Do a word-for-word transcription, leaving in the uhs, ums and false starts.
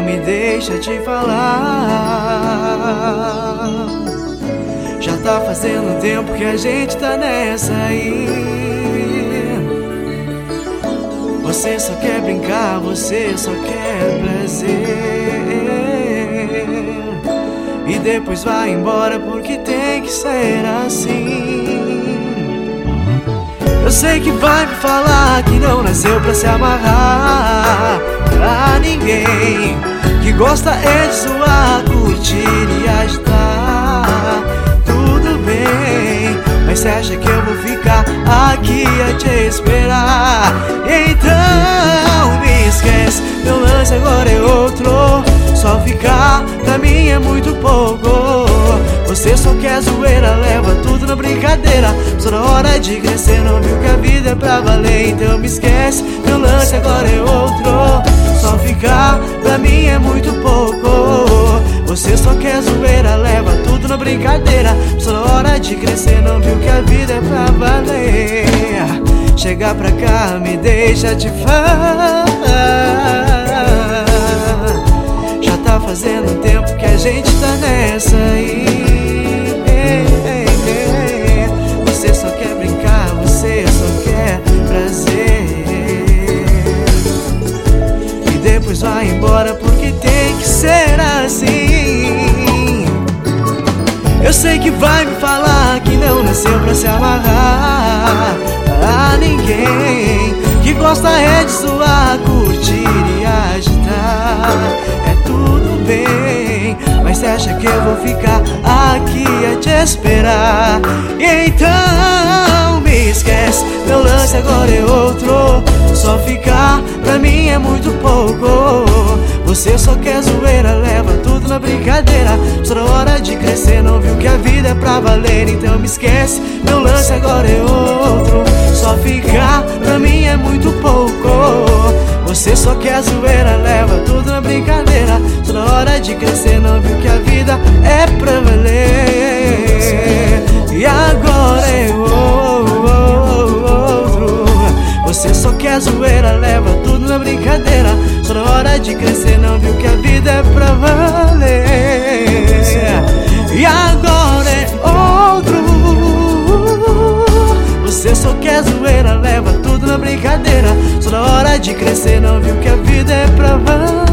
me deixa te falar. Já tá fazendo tempo que a gente tá nessa aí. Você só quer brincar, você só quer prazer, e depois vai embora porque tem que ser assim. Eu sei que vai me falar que não nasceu pra se amarrar a ninguém, que gosta é de zoar, curtir e agitar. Tudo bem, mas você acha que eu vou ficar aqui a te esperar? Então me esquece, meu lance agora é outro. Só ficar pra mim é muito pouco. Você só quer zoeira, leva tudo na brincadeira. Só na hora de crescer não viu que a vida é pra valer. Então me esquece, meu lance agora é outro. Só ficar pra mim é muito pouco. Você só quer zoeira, leva tudo na brincadeira. Só na hora de crescer não viu que a vida é pra valer. Chega pra cá, me deixa te falar. Já tá fazendo tempo que a gente tá nessa aí. Você só quer brincar, você só quer prazer, e depois vai embora porque tem que ser assim. Eu sei que vai me falar que não nasceu pra se amarrar a ninguém, que gosta é de zoar, curtir e agitar. É tudo bem, mas você acha que eu vou ficar aqui a te esperar? Então me esquece, meu lance agora é outro. Só ficar pra mim é muito pouco. Você só quer zoeira, leva tudo na brincadeira. Só na hora de crescer não viu que a vida é pra valer. Então me esquece, meu lance agora é outro. Só ficar pra mim é muito pouco. Você só quer zoeira, leva tudo na brincadeira. Só na hora de crescer não viu que a vida é pra valer. E agora é outro. Você só quer zoeira, leva tudo na brincadeira. Só na hora de crescer não viu que a vida é pra valer. E agora é outro. Você só quer zoeira, leva tudo na brincadeira. Só na hora de crescer não viu que a vida é pra valer.